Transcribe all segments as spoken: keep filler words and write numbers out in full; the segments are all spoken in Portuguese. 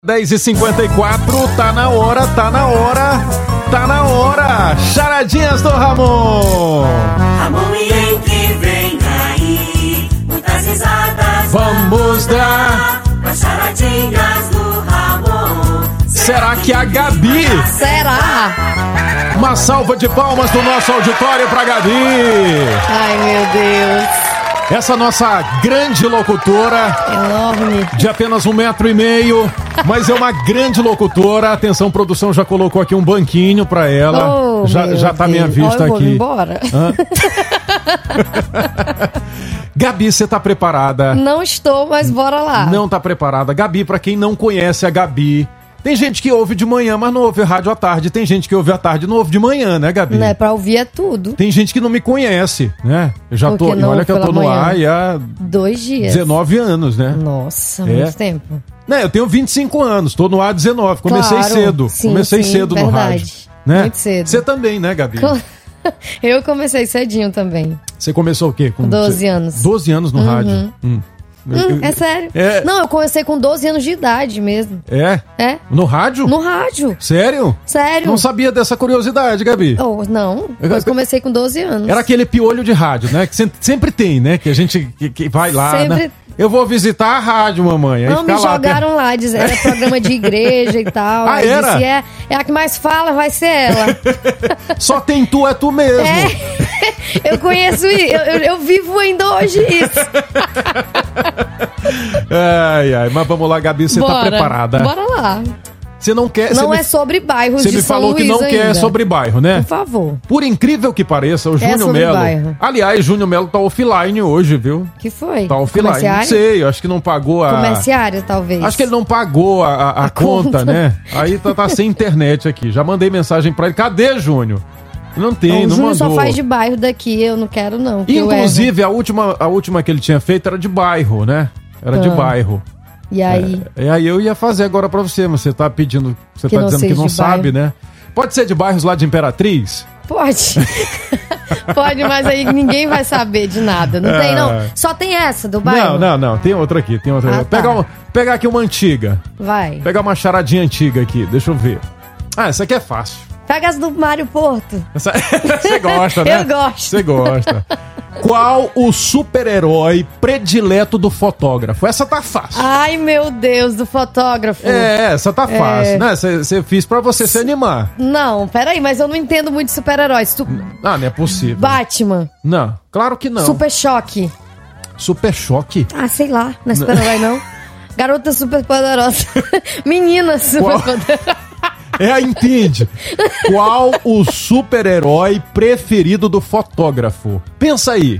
dez e cinquenta e quatro, tá na hora, tá na hora, tá na hora. Charadinhas do Ramon. Ramon e Henrique vem aí, muitas risadas vamos dar as charadinhas do Ramon. Será que a Gabi? Será? Uma salva de palmas do nosso auditório pra Gabi. Ai, meu Deus. Essa nossa grande locutora, enorme, de apenas um metro e meio, mas é uma grande locutora. Atenção, produção já colocou aqui um banquinho pra ela. Oh, já, já tá à minha vista oh, eu aqui. Vou embora. Gabi, você tá preparada? Não estou, mas bora lá. Não tá preparada. Gabi, pra quem não conhece a Gabi, tem gente que ouve de manhã, mas não ouve rádio à tarde. Tem gente que ouve à tarde e não ouve de manhã, né, Gabi? Não é pra ouvir é tudo. Tem gente que não me conhece, né? Eu já tô, não, olha que eu tô no ar e há dois dias. dezenove anos, né? Nossa, é. muito tempo. Não, eu tenho vinte e cinco anos, tô no ar há dezenove. Comecei claro, cedo. Sim, comecei sim, cedo verdade. no rádio. Né? Muito cedo. Você também, né, Gabi? Eu comecei cedinho também. Você começou o quê? Com doze anos. doze anos no uhum. rádio? Hum. Hum, é sério. É. Não, eu comecei com doze anos de idade mesmo. É? É. No rádio? No rádio. Sério? Sério. Não sabia dessa curiosidade, Gabi. Oh, não, eu comecei com doze anos. Era aquele piolho de rádio, né? Que sempre tem, né? Que a gente que, que vai lá, sempre... né? Eu vou visitar a rádio, mamãe. Aí não, me lá, jogaram lá, diz, era programa de igreja e tal. Ah, aí era? Disse, é, é a que mais fala, vai ser ela. Só tem tu, é tu mesmo. É, eu conheço isso, eu, eu, eu vivo ainda hoje isso. Ai, ai, mas vamos lá, Gabi, você bora, tá preparada? Bora lá. Você não quer... Não me, é sobre bairros de São Luís. Você me falou que não ainda. quer sobre bairro, né? Por favor. Por incrível que pareça, o Júnior é Melo... bairro. Aliás, Júnior Melo tá offline hoje, viu? Que foi? Tá offline. Não sei, eu acho que não pagou a... Comerciário, talvez. Acho que ele não pagou a, a, a, a conta, conta, né? Aí tá, tá sem internet aqui. Já mandei mensagem pra ele. Cadê, Júnior? Não tem, não, não mandou. O Júnior só faz de bairro daqui, eu não quero não. Inclusive, a última, a última que ele tinha feito era de bairro, né? Era ah. de bairro. E aí? É, aí eu ia fazer agora pra você, mas você tá pedindo, você que tá dizendo que não sabe, bairro. né? Pode ser de bairros lá de Imperatriz? Pode. Pode, mas aí ninguém vai saber de nada. Não é. tem, não. Só tem essa do bairro? Não, não, não. Tem outra aqui, tem outra ah, aqui. Pegar, tá. uma, pegar aqui uma antiga. Vai. Pegar uma charadinha antiga aqui, deixa eu ver. Ah, essa aqui é fácil. Pega as do Mário Porto. Essa... Você gosta, né? Eu gosto. Você gosta. Qual o super-herói predileto do fotógrafo? Essa tá fácil. Ai, meu Deus, do fotógrafo. É, essa tá fácil, é... né? Você fez pra você se animar. Não, peraí, mas eu não entendo muito de super-heróis. Tu... Ah, não é possível. Batman. Não, claro que não. Super Choque. Super Choque? Ah, sei lá, não é super-herói não. Garota super poderosa. Menina super poderosa. É, entende. Qual o super-herói preferido do fotógrafo? Pensa aí.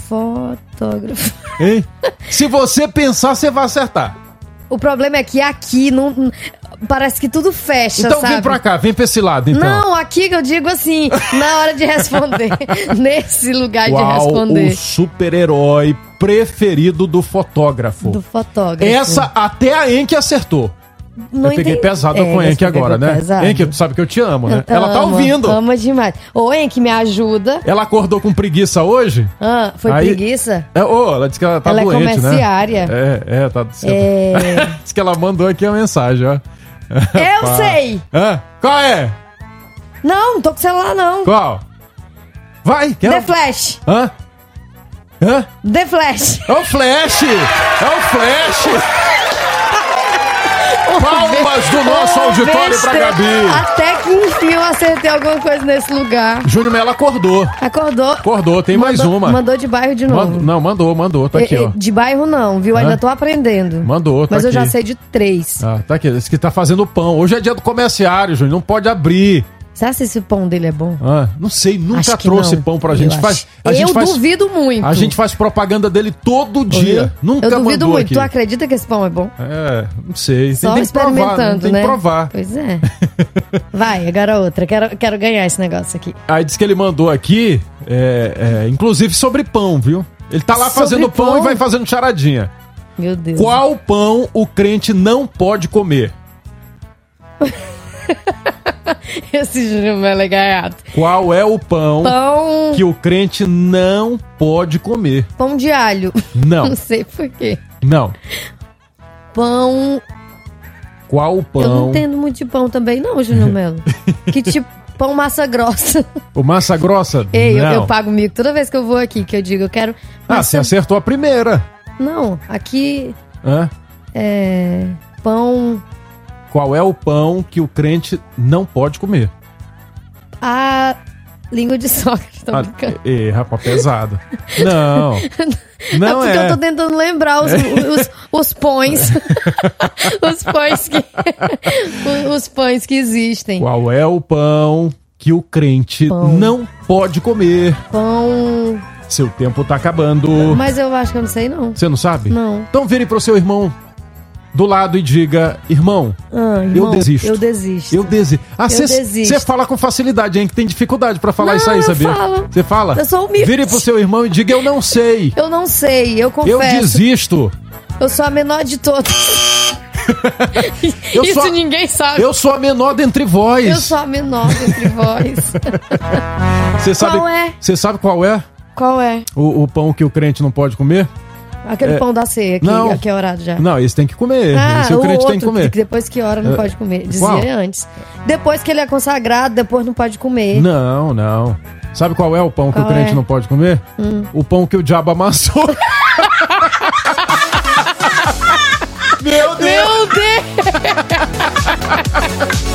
Fotógrafo. Hein? Se você pensar, você vai acertar. O problema é que aqui não... Parece que tudo fecha, então sabe? Vem pra cá, vem pra esse lado, então. Não, aqui que eu digo assim, na hora de responder. Nesse lugar Qual de responder. O super-herói preferido do fotógrafo? Do fotógrafo. Essa até a Enki acertou. Não eu peguei entendi. pesado é, com a Enki agora, né? Pesado. Enki, tu sabe que eu te amo, né? Eu Ela tá amo, ouvindo. Ama demais. Ô, Enki, me ajuda. Ela acordou com preguiça hoje? Ah, foi Aí, preguiça? É, oh, ela disse que ela tá ela doente, é comerciária. né? É, é, tá... É... Diz que ela mandou aqui a mensagem, ó. Eu Pá. sei! Hã? Qual é? Não, não tô com celular, não. Qual? Vai, quer? The Flash. Hã? Hã? The Flash. É o Flash! É o Flash! Palmas do nosso oh, auditório besta. Pra Gabi. Até que enfim eu acertei alguma coisa nesse lugar. Júnior Melo acordou. Acordou. Acordou, tem mandou, mais uma. Mandou de bairro de novo. Mand, não, mandou, mandou, tá aqui, e, ó. De bairro não, viu? Hã? Ainda tô aprendendo. Mandou, tá Mas aqui. eu já sei de três. Ah, tá aqui, esse que tá fazendo pão. Hoje é dia do comerciário, Júnior, não pode abrir. Será que esse pão dele é bom? Ah, não sei, nunca acho trouxe não. pão pra gente. Faz, a eu gente faz, duvido muito. A gente faz propaganda dele todo dia. Ouviu? Nunca Eu duvido muito. Aqui. Tu acredita que esse pão é bom? É, não sei. Só tem, tem experimentando, que provar, tem né? que provar. Pois é. Vai, agora outra. Quero, quero ganhar esse negócio aqui. Aí diz que ele mandou aqui, é, é, inclusive sobre pão, viu? Ele tá lá sobre fazendo pão? pão e vai fazendo charadinha. Meu Deus. Qual pão o crente não pode comer? Esse Júnior Melo é gaiato. Qual é o pão, pão que o crente não pode comer? Pão de alho. Não. Não sei por quê. Não. Pão Qual o pão? Eu não entendo muito de pão também, não, Júnior Melo. Que tipo, pão massa grossa. O massa grossa? Ei, eu, não. eu pago mico toda vez que eu vou aqui, que eu digo, eu quero... Ah, massa... você acertou a primeira. Não, aqui Hã? é pão... Qual é o pão que o crente não pode comer? A língua de sogra, tô Ah, brincando. e, rapaz, pesado. Não. Não é porque é. eu tô tentando lembrar os, os, os pães. os pães que. os pães que existem. Qual é o pão que o crente Pão. não pode comer? Pão. Seu tempo tá acabando. Mas eu acho que eu não sei, não. Você não sabe? Não. Então vire pro seu irmão do lado e diga: irmão, Ah, irmão, eu desisto. Eu desisto. Eu desisto. Ah, Eu você desisto. fala com facilidade, hein? Que tem dificuldade pra falar Não, isso aí, eu sabia? falo. Você fala? Eu sou humilde. Vire pro seu irmão e diga: eu não sei. Eu não sei, eu confesso. Eu desisto. Eu sou a menor de todas. Eu Isso sou- ninguém sabe. Eu sou a menor dentre vós. Eu sou a menor entre vós. Você sabe, Qual é? Você sabe qual é Qual é? o, o pão que o crente não pode comer? Aquele É. pão da ceia que, Não. que é orado já. Não, esse tem que comer. Ah, esse o crente outro, tem que comer. que depois que ora não É. pode comer. Dizia Qual? antes. Depois que ele é consagrado, depois não pode comer. Não, não. Sabe qual é o pão Qual que o crente é? não pode comer? O pão que o diabo amassou. Meu Deus! Meu Deus!